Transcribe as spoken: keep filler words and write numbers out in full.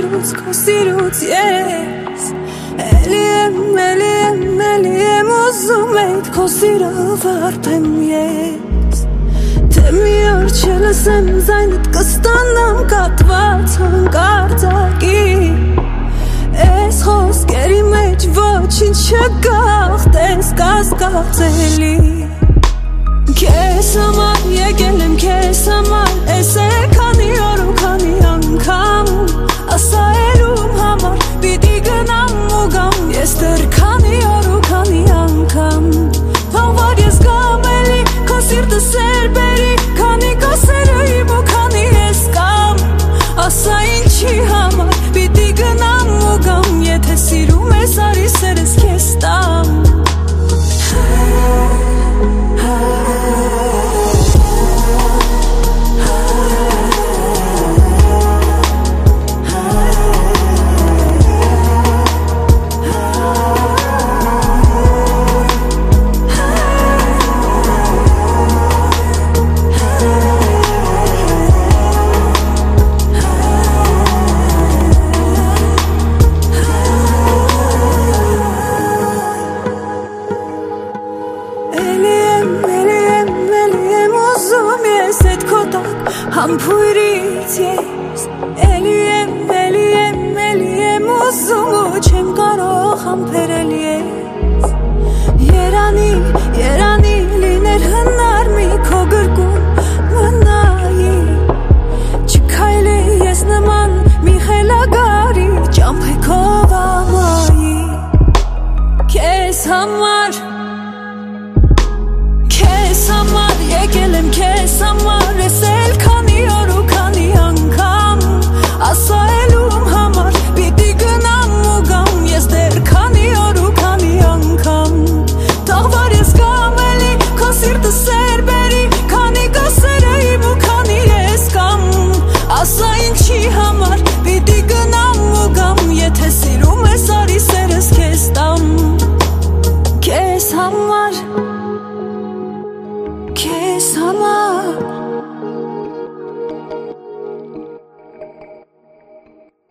սիրուց, քո սիրուց ես Էլի եմ, էլի եմ, էլի եմ ուզում այդ քո սիրո վարդեմ ես Թե մի օր չլսեմ ձայնդ կստանամ կատված հանկարծակի Էս խոսքերի մեջ ոչինչ չգաղթես կասկածելի Քեզ համար եկել եմ քեզ համար Էս է քանի օր ու քանի անգամ Ասա էլում համար պիտի գնամ ու գամ Ես դեռ քանի օր ու քանի անգամ Թող որ ես գամ էլի քո սիրտը սեր բերի Քանի կասերը իմ ու քանի ես կամ Ասա ինչի համար պիտի գնամ ու գամ Եթե սիրում ես արի սերս քեզ տամ Համբույրից ես Էլի եմ, էլի եմ, էլի եմ ուզում ու չեմ կարող համբերել ես Երանի, երանի լիներ հնար մի քո գրկում մնայի Չքայլի ես նման մի խելագարի ճամփեքով ամայի Քեզ համար Քեզ համար եկել եմ քեզ համար Ես էլ քանի օր ու քանի անգամ Ասա էլում համար պիտի գնամ ու գամ Ես դեռ քանի օր ու քանի անգամ Թող որ ես գամ էլի քո սիրտը սեր բերի Քանի կասերը իմ ու քանի ես կամ Ասա ինչի համար պիտի գնամ ու գամ Եթե սիրում ես արի սերս քեզ տամ Քեզ համար